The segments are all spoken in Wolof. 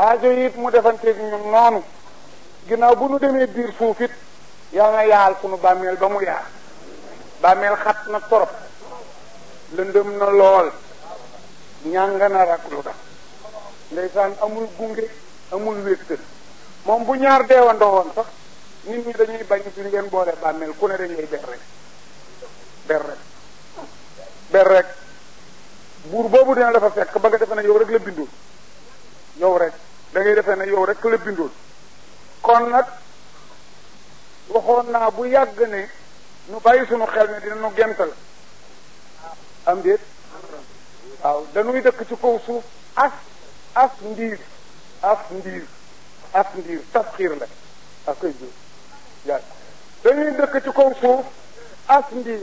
aajo it mu defanteeg ñun noonu ginnaaw bu nu demee biir suuf it yal na yaal sunu bàmmeel ba mu yaar bàmmeel xat na torop lëndëm na lool ñàng na rak lu tax ndeysaan amul gunge amul wéttal moom bu ñaar deewandoo woon sax nit ñi dañuy bañ fi ngeen boole bàmmeel ku ne dañ lay ber rek buur boobu dina dafa fekk ba nga defe ne yow rek la bindoon yow rek da ngay defee ne yow rek la bindoon kon nag waxoon naa bu yàgg ne nu bàyyi sunu xel ne dina nu gental am déet waaw dañuy dëkk ci kaw suuf as ndiir tasxiir la ak koy jur yaa dañuy dëkk ci kaw suuf as ndiir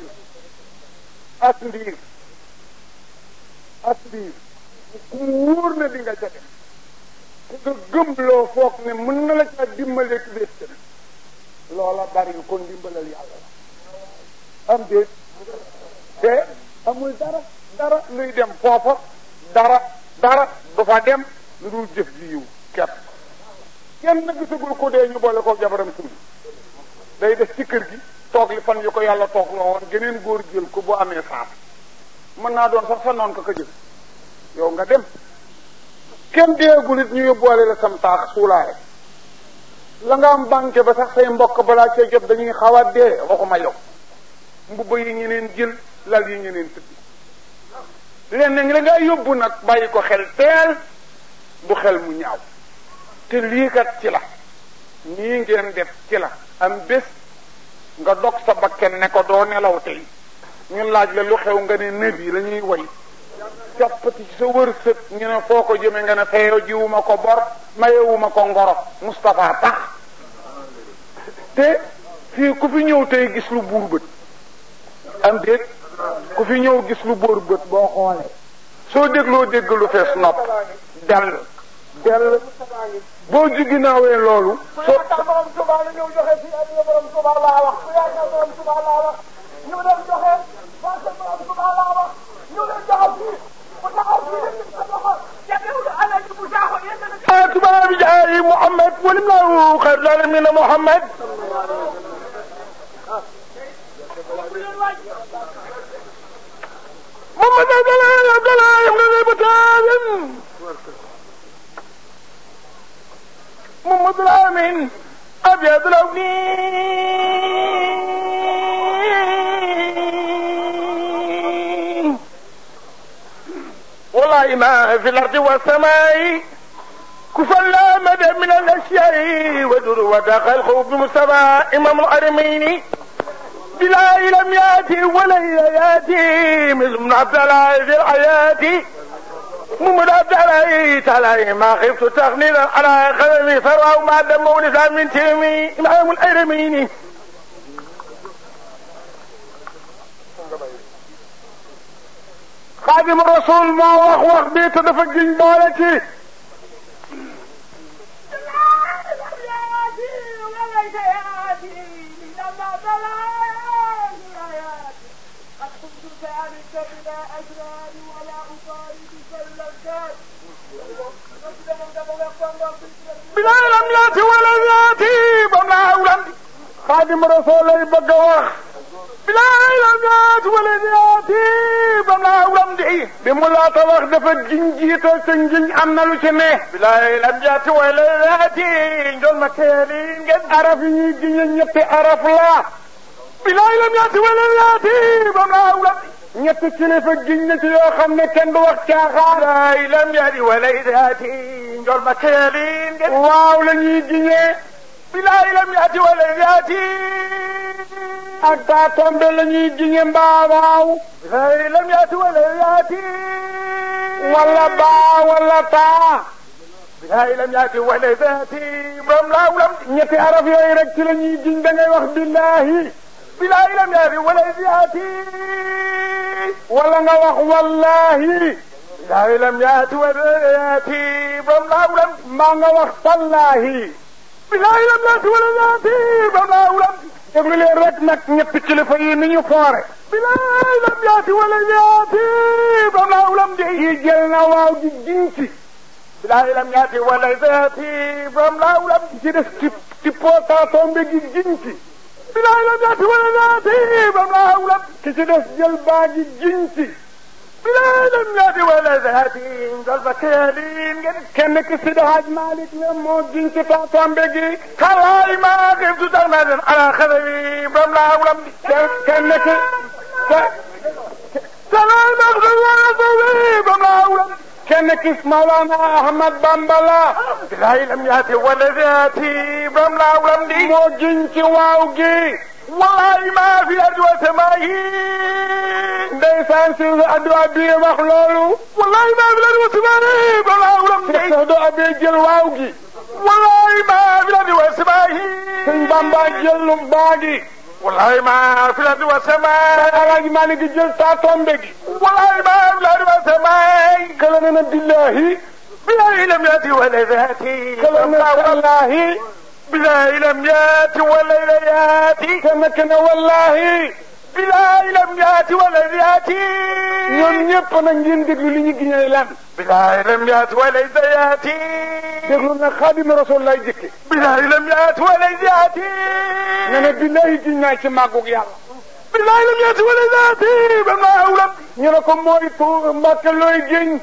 ku mu wóor na di nga ca dem ku nga gëm loo foog ne mën na la ca dimbale ci wét loola bari kon dimbalal yàlla la am déet te amul dara luy dem foofa dara du fa dem lu dul jëf ji yiw kepp kenn na gisagul ko dee ñu boole ko jabaram suñu day def ci kër gi toog li fan yu ko yàlla toog loo woon geneen góor jël ko bu amee saaf mën naa doon sax sa noon ka jël yow nga dem kenn deegul it ñu yóbbuwaale la sam taax suulaare la nga am banque ba sax say mbokk balaa cee jot dañuy xaw a dee waxuma yow mbubba yi ñeneen jël lal yi ñeneen tëdd leen nañ la nga yóbbu nag bàyyi ko xel teel du xel mu ñaaw te lii kat ci la nii ngeen def ci la am bés nga dog sa bakken ne ko doo nelaw tey ñun laaj la lu xew nga ne nëb yi la ñuy woy jàppati ci sa wërsëg ñu ne foo ko jëme nga ne feeyo jiwuma ko bor mayewuma ko ngoro Moustapha tax te fii ku fi ñëw tey gis lu buur bët am déet ku fi ñëw gis lu buur bët boo xoolee soo dégloo dégg lu fees nopp dell boo jiginaawee loolu soo borom Tuubaa la ñëw joxe fi addiya borom Tuubaa laa wax ku yaakaar borom Tuubaa laa wax ñu dem joxe waa kër borom Tuubaa laa wax ñu leen joxe fii bu taxaw fii rek sa loxo jagewul ala ji bu saaxo yéen Tuubaa bi jaay Muhammad walimlahu xayrul alamin Muhammad محمد عبد الله ابن البتال محمد الامين ابيض لوني والله ما في الارض والسماء كفلا مدى من الاشياء ودر ودخل خوف بمصطفى امام الحرمين بلا لم ياتي ولا ياتي مثل من عبد الله في الحياه محمد عبد الله تعالى ما خفت تغنينا على خدمي ثروه ما دم ولسان من تيمي امام الحرمين خادم الرسول ما وخ بيت دفق جنبالتي بلا لم ياتي ولا ياتي بملا أولم خادم رسول بقوة بلا لم ياتي ولا ياتي بملا أولم دي بملا طوخ دفت جنجيتا سنجن عملو سنه بلا لم ياتي ولا ياتي جول مكيالين جد عرفي جنين يبتي عرف لا بلا لم ياتي ولا ياتي بملا أولم ñetti kilifa giñ na ci yoo xam ne kenn du wax caaxaan lay lam yadi walay daati njol ma keelin waaw la ñuy giñee bilaay lam yadi walay daati ak taa tombe la ñuy giñe mbaa waaw bilaay lam yadi walay daati wala baa wala taa bilaay lam yadi walay daati borom laaw lam ñetti araf yooyu rek ci la ñuy giñ da ngay wax billaahi bilaay lam yadi walay daati wala nga wax wallahi bilaay lam yaati wala yaati borom laawulam maa nga wax tallahi bilaay lam yaati wala yaati borom laawulam déglu leen rek nag ñetti kilifa yi ni ñu foore bilaay lam yaati wala yaati borom laawulam de yi jël na waaw ji jinci bilaay lam yaati wala zaati borom laaw lam ci des ci pootatombe gi giñ ci bilaay lam yaati wala zaati borom laaw lam ki ci des jël baa gi giñ ci bilaay lam yaati wala zaati njol ba keelin ngeen kenn ki Sidi Hadj Malick la moo giñ ci taatombe gi xalaay maa xibtu tax naa den ala xarawi borom laaw lam kenn ki salaay maa xibtu wala zawi borom laaw lam kenn ki Mawlana Ahmad Bamba la bilaay lam yaati wala zaati borom laaw lam di moo giñ ci waaw gi wallahi maa fi ardi wa samaa'i ndeysaan si addu abi wax loolu wallahi maa fi ardi wa samaa'i borom laaw lam di addu abi jël waaw gi wallahi maa fi ardi wa samaa'i sëñ Bamba jël lu baa gi wallahi maa fi ardi wa samaa'i Alaaji Maalik gi jël taatombe gi wallahi maa fi ardi wa samaa'i kala na billahi bilaay lam yaati wala zaati kala na wallahi bilaay lam yaati wala yaati kenn wallahi bilaay lam yaati wala yaati ñoom ñëpp nag ngeen déglu li ñu giñee lan bilaay lam yaati wala yaati déglu nag Xaadimu Rasuul lay jëkke bilaay lam yaati wala yaati nga ne billahi giñ naa ci màggug yàlla bilaay lam yaati wala yaati ba maa awlam ñu ne ko mooy tu Mbàkke looy giñ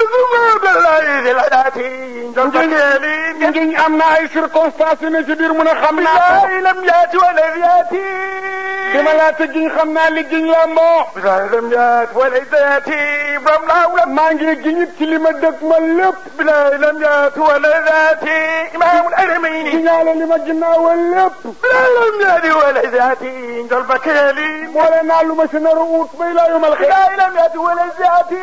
ngiñ am na ay circonstances yu ne ci biir mu ne xam naa ko lam yaati wala yaati bi ma laata giñ xam naa li giñ la moo bilaay lam yaati wala yaati borom laaw lam maa ngi giñit ci li ma dëkk ma lépp bilaay lam yaati wala yaati imaamul aramayni giñaale li ma ginnaawal lépp bilaay lam yaati wala yaati njol ba keeli boole naa lu ma si nar a ut bay laa yomal xëy bilaay lam yaati wala yaati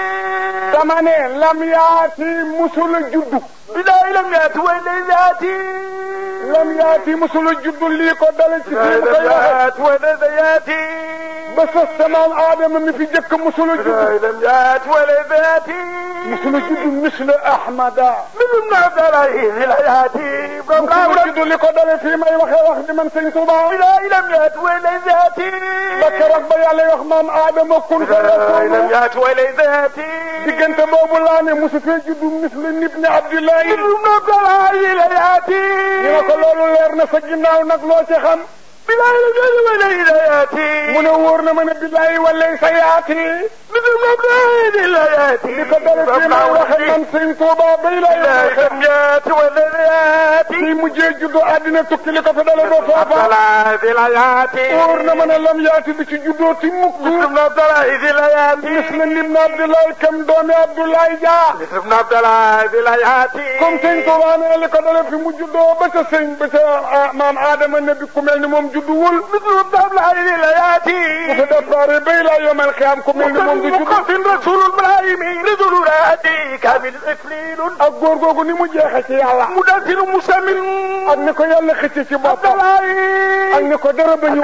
dama ne lam yaati musula juddu bilaay lam yaati wala yaati lam yaati musula juddu lii ko dale ci fii mu koy waxe wala yaati ba sos samaam aadama mi fi jëkk musula juddu lam yaati wala yaati musula juddu misla ahmada minum na dalay la yaati musula juddu li ko dale fii may waxe wax di man sëñ Tuuba bilaay lam yaati wala yaati ba keroog ba yàlla wax maam aadama kun fa lam yaati wala yaati diggante boobu laa ne musu fee juddu misla ibni Abdullahi minum na dalay la yaati ñu ne ko loolu leer na sa ginnaaw nag loo ci xam bilaay lam yaati wala yaati mu ne wóor na ma ne bilaay wala sa yaati minum na dalay la yaati li ko dale fii may waxe man sëñ Tuuba bay lay lam yaati wala yaati fii mujjee juddu àddina tukki li ko fa dale doo foofa la yaati wóor na ma ne lam yaati bi ci juddoo ti mukk minum na dalay la yaati misla ibni Abdullahi kam doomi Abdoulaye Dia minum na dalay la yaati comme sëñ Tuuba ne li ko dale fi mu juddoo ba ca sëñ ba ca maam Adama ne bi ku mel ni moom judduwul minum na dalay la yaati bu fa départ bay laa yomal xiyaam ku mel ni moom du juddu muqaffin rasulul malaayimi ridulu raadi kamil iflilun ak góor googu ni mu jeexe ci yàlla mudassiru musammin ak ni ko yàlla xëcc ci boppam ak ni ko dara ba ñu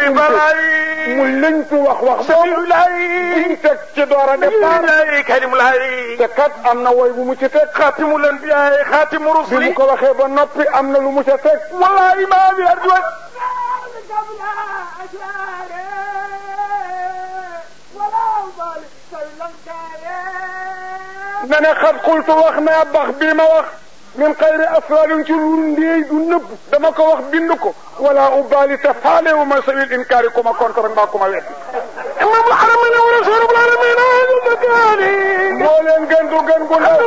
mu lëñtu wax boobu diñ teg ci door a départ kalimulaay te kat am na woy bu mu ci teg xaatimul anbiyaa xaatimu bi rusuli mu ko waxee ba noppi am na lu mu ca teg wallahi maa bi ardi wa na ne xat xultu wax naa bax bii ma wax min xayri asrarin ci lu ndéey du nëbb dama ko wax bind ko wala ubali te faale wu ma sawil inkaari ku ma contre mbaa ku ma wet imam al-haramayni wa rasulul alamin moo leen gën du gën gu ndaw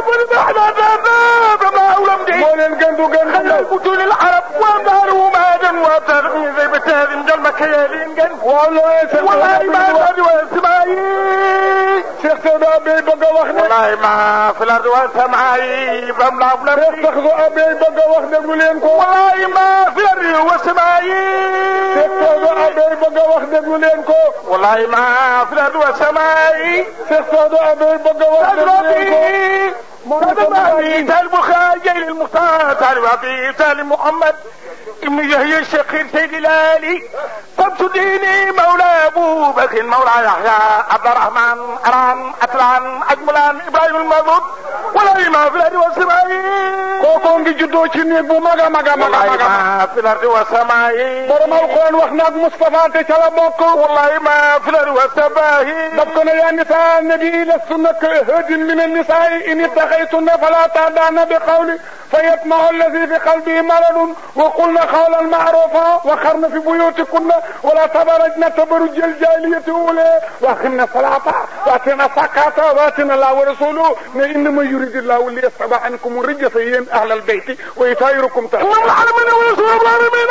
moo leen gën du gën gu ndaw بطول العرب وأنبارهم آدم وأبطال زي بتاذن جل مكيالين جن والله ما الأرض والسماء شيخ سيدا أبي بقى وخنا والله ما في الأرض والسماء بملا بلا شيخ سيدا أبي بقى وخنا قولينكو والله ما في الأرض والسماء شيخ سيدا أبي بقى وخنا قولينكو والله ما في الأرض والسماء شيخ سيدا أبي بقى وخنا قولينكو تعال البخاري للمختار تعال أبي تعال محمد ابن يحيى الشقيق سيد الآلي قبط ديني مولى أبو بكر مولى يحيى عبد الرحمن أران أتلان أجملان إبراهيم المذود ولا ما في الأرض والسماء كوكو نجي جدو ci néeg bu maga maga maga ما في الأرض والسماء borom alquran wax naag Mustafa te ca la bokk والله ما في الأرض والسماء إبراهيم دبكنا يا نساء النبي لستن كهد من النساء إن اتقيتن فلا تعدعن بقولي فيطمع الذي في قلبه مرض وقلن قولا معروفا وخرن في بيوتكن ولا تبرجن تبرج الجاهلية الأولى وأقمنا الصلاة وآتينا الزكاة وآتينا الله ورسوله إنما يريد الله ليذهب عنكم الرجس أهل البيت ويطهركم تطهيرا. العالمين ورسول العالمين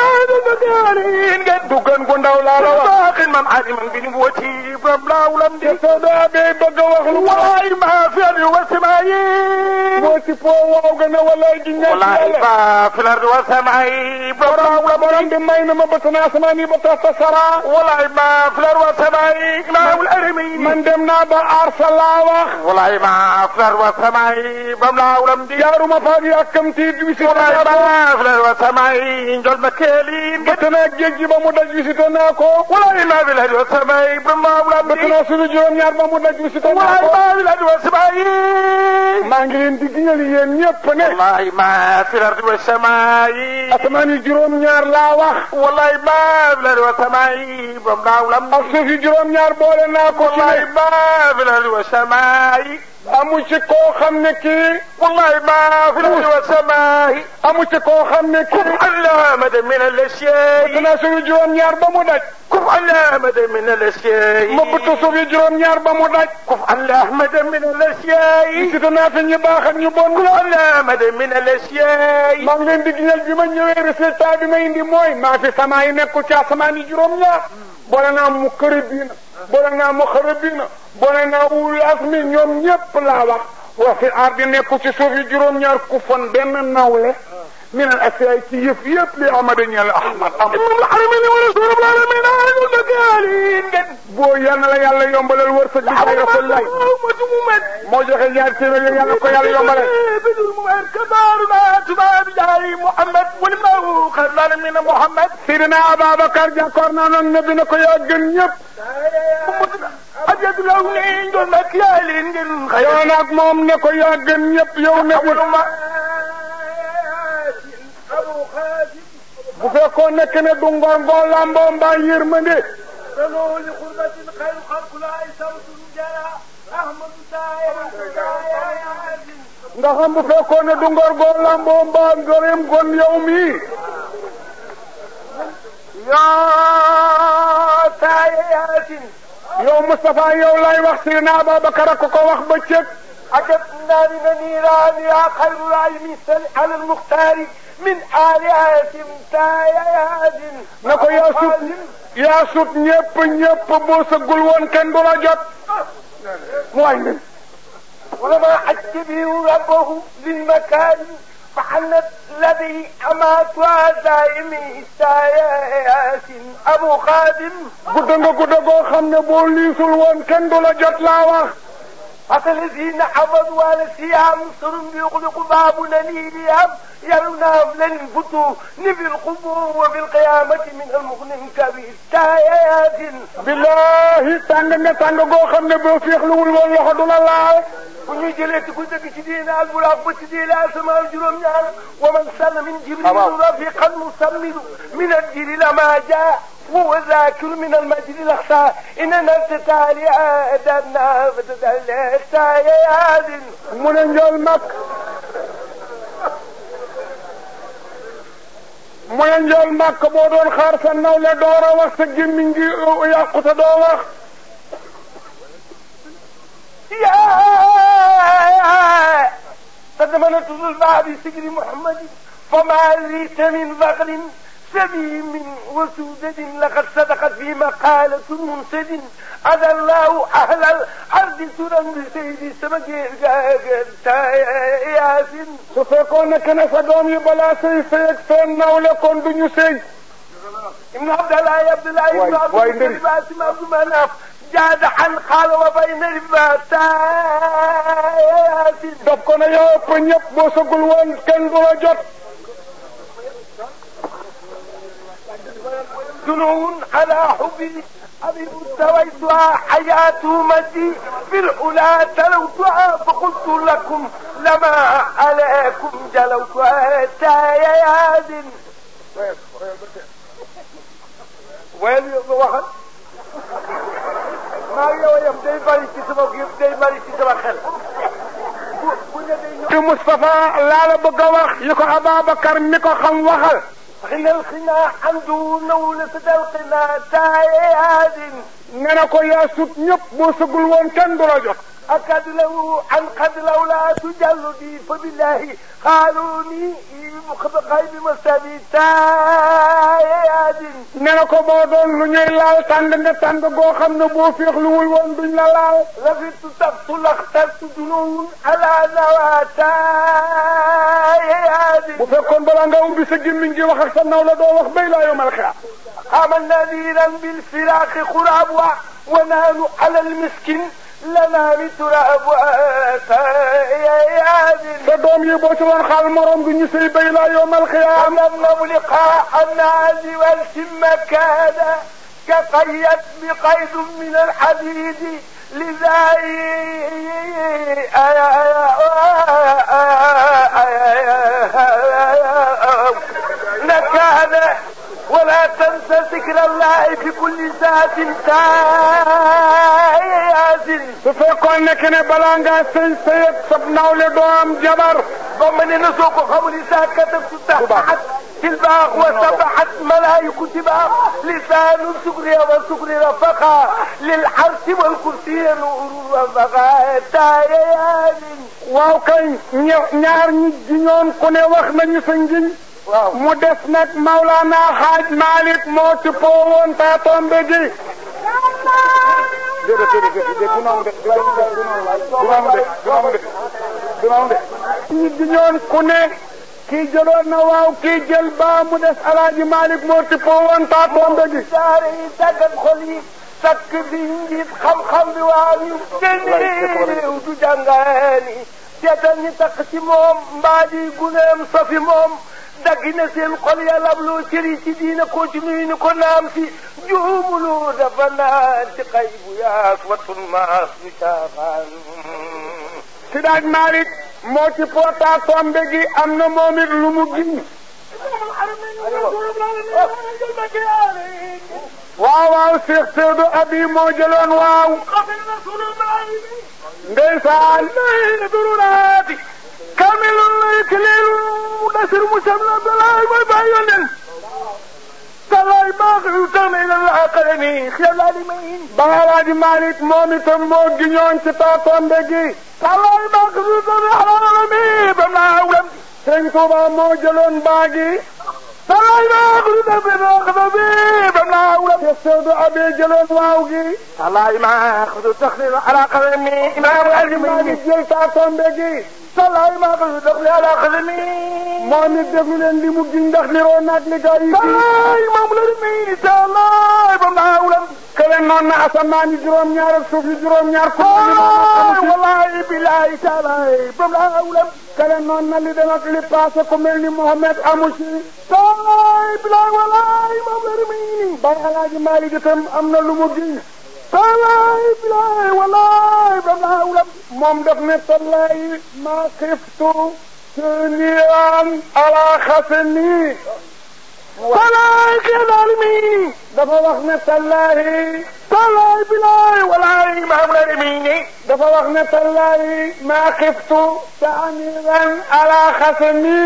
dugan ko ndaw laa la wax باقي من عالم بنبوتي فبلا ولم دي daa bee bëgg a wax lu والله ما في الأرض والسماء moo ci foo waaw gën a walaay ji ñaan والله ما في الأرض والسماء فبلا ولم borom bi may na ma ba tana asamaan yi ba tas tasara والله ما في الأرض والسماء ما هو الأرمين man dem naa ba arsa laa wax والله ما في الأرض والسماء فبلا ولم دي jaaruma faak yàkkamti visité والله naa ko ما في الأرض والسماء جل مكيلين ba tana géej gi ba mu daj visité naa ko والله ما في الأرض والسماء فبلا ولم ba دي tana suñu juróom-ñaar ba mu daj visité naa والله ko ما في الأرض والسماء maa ngi leen di giñal yéen ñëpp ne والله ما في الأرض والسماء asamaan yi juróom-ñaar laa wax والله ما في الأرض والسماء فبلا ولم ak suuf yi juróom-ñaar boole naa ko ci والله ne ما في الأرض والسماء amu ci koo xam ne kii والله ما في الأرض والسماء amu ci koo xam ne kii كف علامة من الأشياء dana suñu juróom-ñaar ba mu daj كف علامة من الأشياء ma bëtt suuf yi juróom-ñaar ba mu daj كف علامة من الأشياء visité naa fi ñu baax ak ñu bon كف علامة من الأشياء maa ngi leen di giñal bi ma ñëwee résultat bi ma indi mooy maa fi sama yi nekkul ci asamaan yi juróom-ñaar boole naa mu këri biina boole naa mu xëri biina boole naa wul asmi ñoom ñépp laa wax wa fi ardi nekkul ci suuf yi juróom-ñaar ku fon benn nawle min al asiyaay ci yëf yëpp li amada ñeel ahmad am إمام الحرمين ورسول العالمين أهل المكالين boo yal na la yàlla yombalal wërsëg bi ay rasulullah مجمومة moo joxe ñaar téeméer yàlla ko yàlla yombalal بدون ممر كبارنا تباب جاري محمد ولمنه خير العالمين محمد sidina Ababacar jàkkoor naa noon ne bi na ko yaa gën ñëpp أجد له نين مكيالين خير yow nag moom ne ko yaa gën ñëpp yow ne bi bu fekkoon nekk ne du ngor ngor lamboo mbaa yërmande سنو لقربة خير خلق لا يسوس الجلا أحمد nga xam bu fekkoon ne du ngor ngor lamboo mbaa ngoreem gon yow mii يا سايات yow Moustapha yow lay wax sidina Ababacar ak ko wax ba cëg أجبنا من النيران يا خير العلم سل على المختار من آلهة سايات na ko yaa sut ñëpp ñëpp boo sëggul woon kenn du la jot mooy min ولما حج به ربه للمكان فحنت الذي أمات وزائمي سايات أبو خادم gudda goo xam ne boo liisul woon kenn du la jot laa wax الذين حفظوا على الصيام صرم يغلق بابنا ليام يرنا لن فتو في القبور وفي القيامة من المغنم كبير تايات billahi tàng goo xam ne boo féexluwul woon loxo du la laal وني جلت كنت كشدينا البلاغ بتدينا سماء الجرم ومن سن من جبريل رفيقا مسمد من الجيل لما جاء هو ذاكر من المجد الأخسى إننا تتالي آدنا فتتالي تايات mu ne njool mag mu ne njool mag boo doon xaar sa nawle door a wax sa gémmiñ gi yàqu sa doo wax يا فزمنة الباب سجل محمد فما ليت من بغل سميم وسودد لقد صدقت في مقالة منسد أذى الله أهل الأرض سرا بسيد سمجير ياسين su fekkoon ne kenn sa doom yi balaa sëy ak seen nawle kon duñu sëy ابن عبد الله عبد الله ابن عبد واي الله باسم عبد مناف جاد عن قال وبين الباب ياسين daf ko ne yow ëpp ñëpp boo sëggul woon kenn du la jot جنون على حبي حبيب سويتها حياة مدي في الأولى تلوتها فقلت لكم لما عليكم جلوتها تاياد وين واحد maa ngi yow yam day bari ci sama day bari ci sama xel. te Moustapha laa la bëgg a wax yi ko Ababacar mi ko xam waxal. xinal xinaa andu nawle sa dal xinaa taaye aadin. nee na ko yaa sut ñëpp boo sëgul woon kenn du la jot. akad law an qad lawlaa tujalludi fa billahi xaaluni xay bi mastabi taaye aadin. nee na ko boo doon lu ñuy laal tàng nga tàng goo xam ne boo féexluwul woon duñ la laal. lafitu taftu laxtartu junun ala nawa taaye aadin. bu fekkoon balaa nga ubbi sa gémmiñ gi wax ak sa naw la doo wax bay laa yomal xeex. xamal nadiran bil firaaqi xuraab wa naanu ala al miskin lana mi turaab yaadin. sa doom yi boo ci woon xaal morom bi ñu sëy bay laa yomal xiyaam. lam nabliqa annaasi wal simmakaana ka qayyat bi qaydin min al hadiidi lizaay nakaana ولا تنسى ذكر الله في كل ساعة تايازن. su fekkoon nekk ne balaa ngaa sëy sëyeg sab nawle doo am jabar. ba ma ne na soo ko xamul isaa katabtu taxat tilbaax wa sabaxat malaayiku tibaax lisaanu sukri wa sukri rafaqa lil xarsi wal kursi nuuru rafaqa taayazin. waaw kay ñaar ñi jiñoon ku ne wax nañu sa njiñ. waaw mu des nag Maulana Hadj Malick moo ci poowoon taa tombe ji. ñi di ñoon ku ne kii jëloon na waaw kii jël ba mu des Alaaji Malick moo ci poowoon taa tombe ji. daara yi tàggat xol yi sakk bi njiit xam-xam bi waaw ñu génneew du jàngaani seetal ñi takk ci moom mbaa di guneem safi moom daggi na seen xol yàlla ab loo cëri ci diina ko ci nuyu ni ko naam si juumulu dafa naan ci xay bu yaas watun maas du caaxaan. si daaj Malick moo ci poota tombe gi am na moom it lu mu giñ. waaw waaw Cheikh Seydou Abi moo jëloon waaw. ndeysaan. kamilun lay kililu dasir musam la balay mooy bàyyi yonen talaay baax yu tax na ila alaqalani xiyalaali mayin Alaaji Malick moom itam moo giñoon ci taatombe gi talaay baax yu tax na alaalami bam naa wulam Sëñ Tuuba moo jëloon baagi talaay baax yu tax na xadabi bam naa wulam Cheikh Seydou Abi jëloon waaw gi talaay baax yu tax na alaqalani Alaaji Malick jël taatombe gi salaay maa ko dox li ala xalami moom it déglu leen li mu giñ ndax niroo naag li gaa yi salaay moom la mi salaay ba naa wulam kële noon na asamaan yi juróom-ñaar ak suuf yi juróom-ñaar ko wallaay bilaay salaay ba naa wulam kële noon na li dem ak li passé ku mel ni Mohamed amu ci salaay bilaay wallaay moom la mi ba Alaaji Malick itam am na lu mu giñ salaay bilaay wallaay ba naa wulam moom daf ne tallaay maa xiftu niiraan ala xasani salaay xeelaal mi dafa wax ne tallaay salaay bilaay wallaay maa la mi dafa wax ne tallaay maa xiftu niiraan ala xasani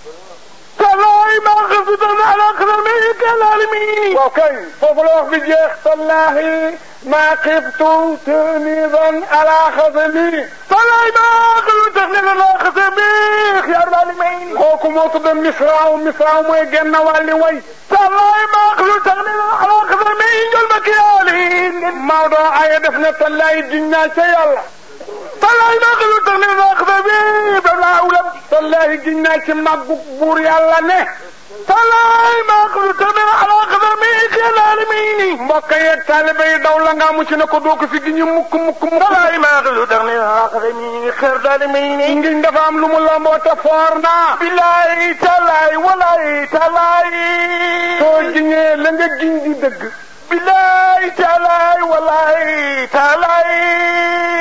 salaay maa xiftu ala xasani xeelaal mi waaw kay foofu la wax bi jeex tallaay maa xiftu niiraan ala xasani salaay maa xiftu niiraan ala xasani xiyaar baali may kooku moo tudd misraaw mooy genn wàlli way salaay maa xiftu niiraan ala xasani njol ma kiyaali Maodo aya def ne tallaay giñ naa ca yàlla salaay maa xiftu niiraan ala xasani ba laa ulam tallaay giñ naa ci màggu buur yàlla ne salaay maa xiftu niiraan ala xasani xiyaar mi mbokk yeeg taalibe yi daw la nga mu ci ne ko doo ko fi giñu mukk salaay maa xiftu niiraan ala xasani xiyaar daali may ngiñ dafa am lu mu lamboo te foor naa bilaay talaay walaay talaay soo giñee la nga giñ di dëgg bilaay talaay walaay talaay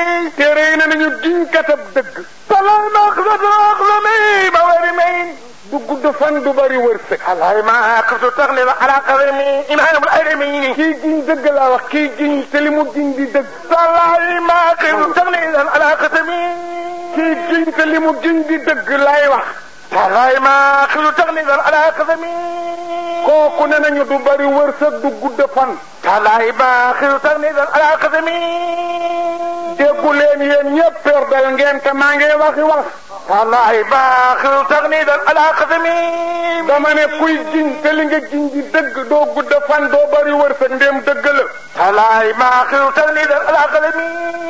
téere yi ne nañu giñ katab dëgg talaay maa xiftu niiraan ala xasani ba wari may du gudd fan du bari wërsëg. allahumma qaftu taxnil ala qadami imaamul alamin. kii giñ dëgg laa wax kii giñ te li mu giñ di dëgg. allahumma qaftu taxnil ala qadami. kii giñ te li mu giñ di dëgg laay wax. allahumma qaftu taxnil ala qadami. kooku ne nañu du bari wërsëg du gudd fan. allahumma qaftu taxnil ala qadami. déggu leen yéen ñëpp perdal ngeen te maa ngi waxi wax. allahumma qaftu taxnil ala qadami. dama ne kuy giñ te li nga giñ di dëgg doo gudd fan doo bari wërsëg ndéem dëgg la. allahumma qaftu taxnil ala qadami.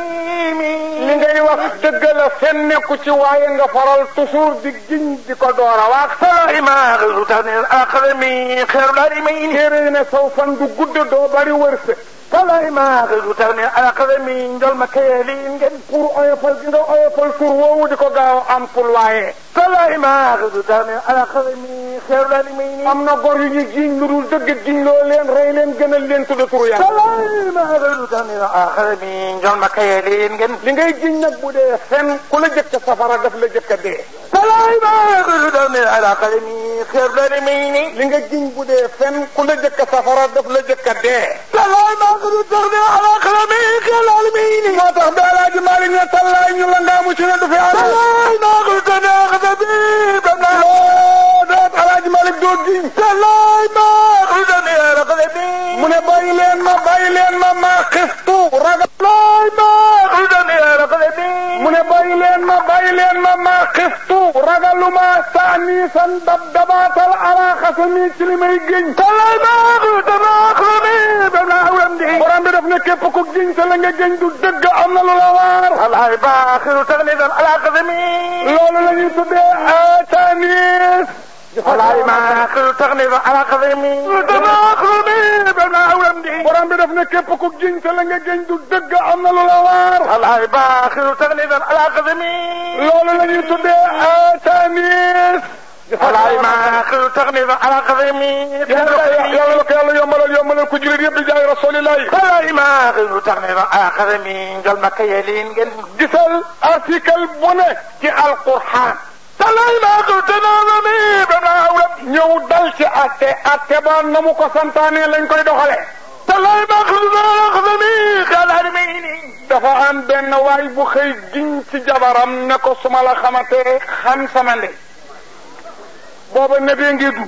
li ngay wax dëgg la fen nekku ci waaye nga faral toujours di giñ di ko door a wax. allahumma qaftu taxnil ala qadami xeerul alamin. téere yi ne saw fan du gudd doo bari wërsëg. allahumma qaftu taxnil ala qadami njol ma kayalin ngeen. pour oyofal gi nga oyofal tur woowu di ko gaaw am pour waaye. allahumma qaftu taxnil ala qadami xeerul alamin. am na gor yu ñu giñ lu dul dëgg giñ loo leen rey leen gënal leen tudd turu yàlla. allahumma qaftu taxnil ala qadami njol ma kayalin ngeen. li ngay giñ nag bu dee fen ku la jëkk safara daf la jëkk a dee. allahumma qaftu taxnil ala qadami xeerul alamin. li nga giñ bu dee fen ku la jëkk safara daf la jëkk a dee. allahumma qaftu taxnil ala qadami xeerul alamin. moo tax ba Alaaji Maalik ne tallaay ñu la ngaamu ci ne du fi am. allahumma qaftu taxnil ala qadami bana. doot Alaaji Maalik doo giñ. allahumma qaftu taxnil ala qadami. mu ne bàyyi leen ma maa xiftu ragal. allahumma qaftu taxnil ala qadami. mu ne bàyyi leen ma maa xiftu ragaluma saaniisan dabaatal ala xasami ci li may giñ. allahumma qaftu taxnil ala qadami bana awlamdi. borom bi daf ne képp ku giñ te la nga giñ du dëgg am na lu la waar. allahumma qaftu taxnil ala qadami. loolu la ñuy tuddee ataaniis. allahumma qaftu taxnil ala qadami bana awlamdi. borom bi daf ne képp ku giñ te la nga giñ du dëgg am na lu la waar. allahumma qaftu taxnil ala qadami. loolu la ñuy tuddee ataaniis. allahumma qaftu taxnil ala qadami. yàlla ko yàlla yombalal ku jullit yëpp di jaay rasulillahi. allahumma qaftu taxnil ala qadami njol ma kayalin ngeen. gisal article bu ne ci alquran. allahumma qaftu taxnil bana awlamdi. ñëw dal ci atte ba na mu ko santaane lañ koy doxale. allahumma qaftu taxnil ala qadami xeerul alamin. dafa am benn waay bu xëy giñ ci jabaram ne ko suma la xamante xam sama ndey. booba nebee ngi dund.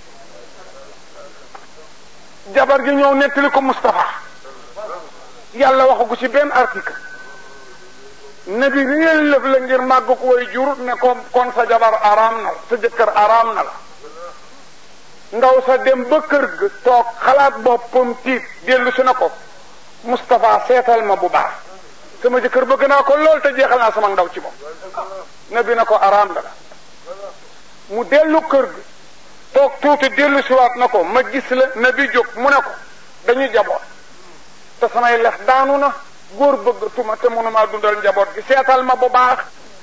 jabar gi ñëw nettali ko Moustapha. yàlla waxagu ci benn article. nebi réel lëf la ngir màgg ko way jur ne ko kon sa jabar araam na la sa jëkkër araam na la. ndaw sa dem ba kër ga toog xalaat boppam tiit dellu si na ko Moustapha seetal ma bu baax sama jëkkër bëgg naa ko lool te jeexal naa sama ndaw ci moom. nebi na ko araam na la. mu dellu kër ga toog tuuti dellu siwaat na ko ma gis la nebi jóg mu ne ko dañu jaboot te samay lex daanu na góor bëgg tuma te mënumaa dundal njaboot gi seetal ma bu baax.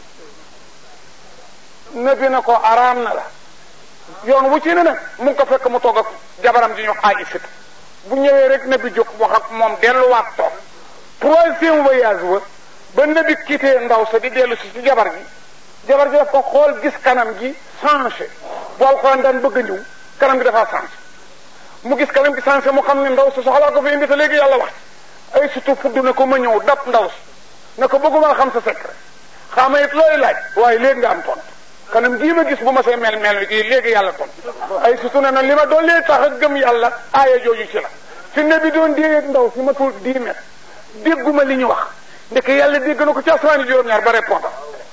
nebi na ko araam na la. yoon wu ci ne nag mu ngi ko fekk mu toog ak jabaram ji ñu Aïcha bu ñëwee rek nebi jóg wax ak moom delluwaat toog. troisième voyage wa ba nebi quitté ndaw sa di dellu si ci jabar ji daf ko xool gis kanam gi changé bu alxuraan daan bëgg a ñëw kanam gi dafa changé mu gis kanam gi changé mu xam ne ndaw si soxlaa ko fi indi te léegi yàlla wax ay surtout fudd ne ko ma ñëw dab ndaw si ne ko bëgguma xam sa secret xaama it looy laaj waaye léegi nga am tontu kanam gii ma gis bu ma see mel gi léegi yàlla tontu ay surtout ne na li ma doon lee tax a gëm yàlla aaya jooju ci la fi ne bi doon déyeeg ndaw si ma tul 10 mètres dégguma li ñu wax ndeke yàlla dégg na ko ci asamaani juróom-ñaar ba répondre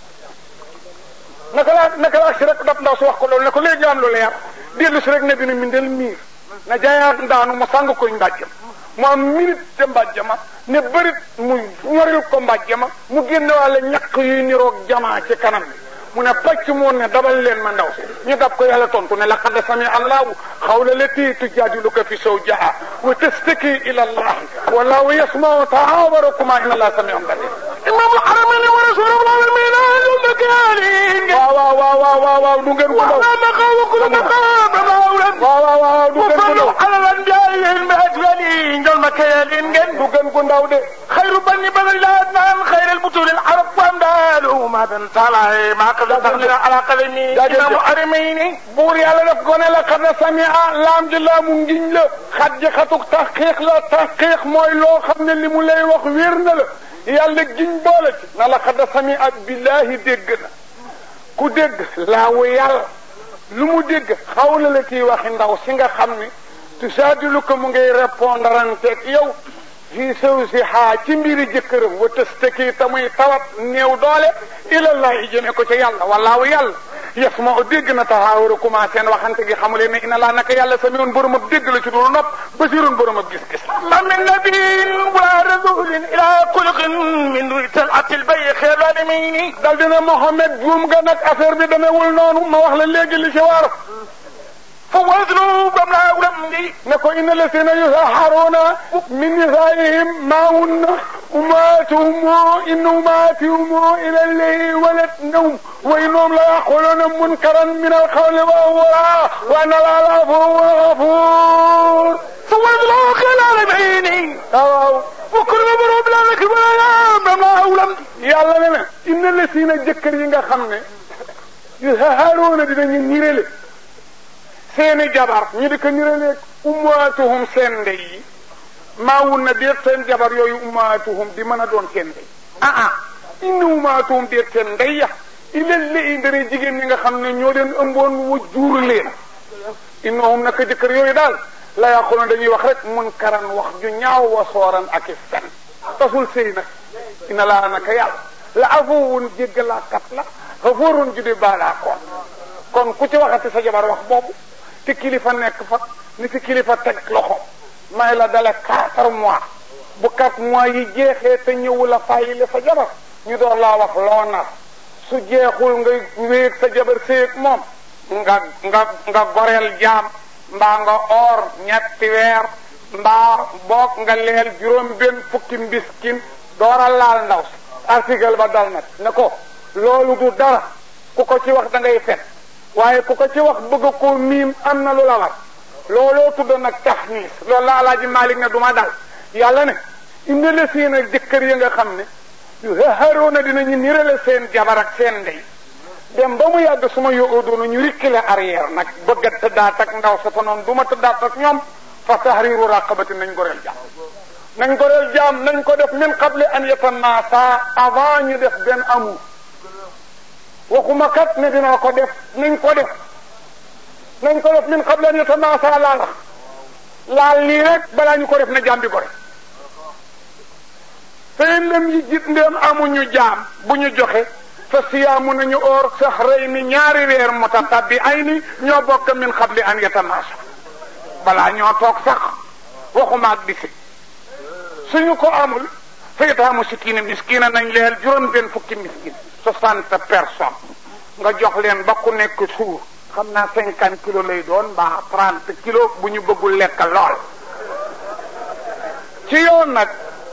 naka laa si rek dab ndaw si wax ko loolu ne ko léegi nga am lu leer dellu si rek ne bi na mindel miir na jaayaat ndaanu mu sàng koy mbàjjam mu am minute te mbàjjama ne bërit mu ñoril ko mbàjjama mu génne wàlle ñaq yuy niroog jamaa ci kanam bi mu ne pàcc moon ne dabal leen ma ndaw si ñu dab ko yàlla tontu ne laqad sami allahu xawla lati tujadiluka fi zawjiha wa tastaki ila allah wallahu yasmau tahawarakuma inna allah samiun basir imamul haramayn wa rasulul alamin waaw du ngeen ko daw waaw du ngeen ko daw alalan biayin bi ajwali njol ma kayalin ngeen du ngeen ko ndaw de xayru bani badri la naan xayril butulil arab wa amdaluhum madan taala ma qad taxlira ala qalami imam arimayni buur yàlla daf ko ne la qad samia laam ji laamu ngiñ la xat ji xatuk taxqiq la taxqiq mooy loo xam ne li mu lay wax wér na la yàlla giñ boole ci na la qad samia billahi dégg na ku dégg laawu yàlla lu mu dégg xaw la la ciy waxi ndaw si nga xam ne tusaadilu ko mu ngay répondre anteeg yow fii sew si xaa ci mbiri jëkkëram wa tastaki tamuy tawat néew doole ilallahi jëme ko ca yàlla wallaahu yàlla yes ma o dégg na taxaawara commencé seen waxante gi xamulee ne ina laa naka yàlla samiun borom ab dégg la ci dul nopp basirun borom ab gis-gis ma min nabiin wa rasulin ila xuluqin min wital atil bay xeelu adamini dal dina Mohamed juum nga nag affaire bi demewul noonu ma wax la léegi li ci war فوزنوا بملا ولمدي نكو إن الذين يسحرون من نسائهم ما هن أماتهم إن أماتهم إلى الليل ولدنهم وإنهم لا يقولون منكرا من القول وأن الله غفور فوزنوا خلال بعيني وكل مبروب لك بملا ولمدي يلا لنا إن الذين جكر ينغا خمنا يسحرون دينا نيرل seeni jabar ñu di ko niraleeg ummaatuhum seen ndey yi maawun na déet seen jabar yooyu ummaatuhum di mën a doon seen ndey inni ummaatuhum déet seen ndey ya ilal li ndari jigéen ñi nga xam ne ñoo leen ëmboon wa juur leen innahum naka jëkkër yooyu daal la yàqoon dañuy wax rek munkaran wax ju ñaaw wa sooran ak i fen tasul sëy nag ina laa naka yàlla la afuwun jéggalaakat la xafoorun ju di baalaakoon kon ku ci waxati sa jabar wax boobu te kilifa nekk fa ni fi kilifa teg loxo may la dale 4 mois bu 4 mois yi jeexee te ñëwu la fayile sa jabar ñu door laa wax loo nar su jeexul nga wéeg sa jabar séeg moom nga goreel jaam mbaa nga or ñetti weer mbaa boog nga leel juróom benn fukki mbiskin doora laal ndaw si article ba dal nag ne ko loolu du dara ku ko ci wax da ngay fen waaye ku ko ci wax bëgg koo miim am na lu la war looloo tudd nag taxniis loolu la Alaaji Malik ne du ma dal yàlla ne indi la seen ak jëkkër yi nga xam ne yu haroona dinañu nirale seen jabar ak seen ndey dem ba mu yàgg suma yoodoona ñu rikkile arrière nag bëgg a tëddaat ak ndaw sa fa noonu du ma tëddaat ak ñoom fa tahriru raqabati nañ goreel jaam nañ goreel jaam nañ ko def min qabli an yatamassa avant ñu def benn amour waxuma kat ne dina ko def nañ ko def min qabli an yatamassa laal lii rek balaa ñu ko def na jaam bi gore feen lem yi jit ndéem amuñu jaam bu ñu joxe fa siyaamu nañu oor sahrayni ñaari weer mutatabi'ayni ñoo bokk min qabli an yatamassa balaa ñoo toog sax waxuma ak bisi suñu ko amul fa itaamu miskina nañ leel juróom benn fukki miskin 60 personnes nga jox leen ba ku nekk suur xam naa 50 kilos lay doon mbaa 30 kilos bu ñu bëggul lekk lool ci yoon nag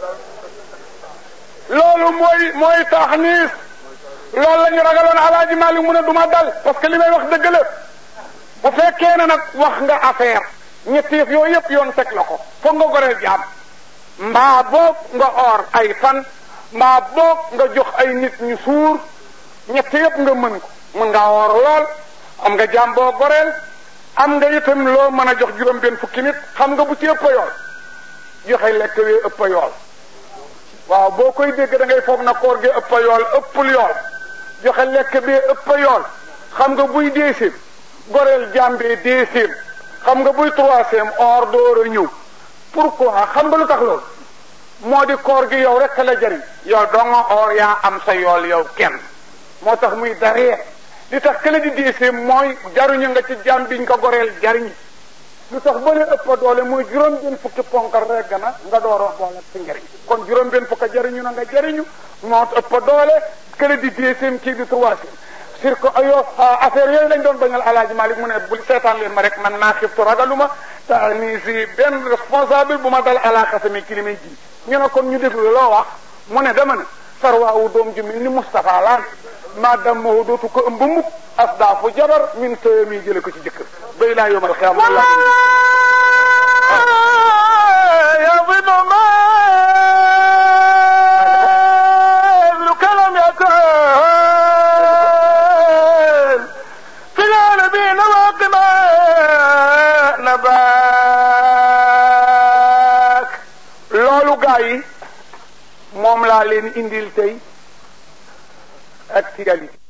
loolu mooy taxniis loolu la ñu ragaloon Alaaji Maalik mu ne du ma dal parce que li may wax dëgg la bu fekkee ne nag wax nga affaire ñetti yëf yooyu yëpp yoon teg la ko foog nga goreel jaam mbaa boog nga or ay fan mbaa boog nga jox ay nit ñu suur ñetti yëpp nga mën ko mën ngaa or lool am nga jaam boo goreel am nga itam loo mën a jox juróom benn fukki nit xam nga bu ci ëpp yool joxe lekk wee ëpp yool waaw boo koy dégg da ngay foog na koor gi ëpp yool ëppul yool joxe lekk bee ëpp yool xam nga buy deuxième goreel jaam bee deuxième xam nga buy troisième or door a ñëw pourquoi xam nga lu tax loolu moo di koor gi yow rek la jariñ yow doo nga or yaa am sa yool yow kenn moo tax muy daree li tax kële di deuxième mooy jaruñu nga ci jaam biñ ko goreel jariñ lu tax ba leen ëpp doole muy juróom benn fukki ponkal rek nga dooroo boole ci njariñ kon juróom benn fukk jariñu na nga jariñu moo ëpp doole kële di deuxième kii di troisième sur que ayo affaire yooyu lañ doon bañal Alaaji Malik mu ne bu seetaan leen ma rek man maa xiftu ragaluma ta nii si benn responsable bu ma dal alaxasami ki li may ji ñu ne kon ñu déglu loo wax mu ne dama ne sarwaawu doom ju mel ni Moustapha laan maa dam moo dootu ko ëmb mukk asdaafu jabar min sëyami jële ko ci jëkkër bay laa yomal xiyam يظن ما ابن كلام يكون moom laa leen indil tey actualité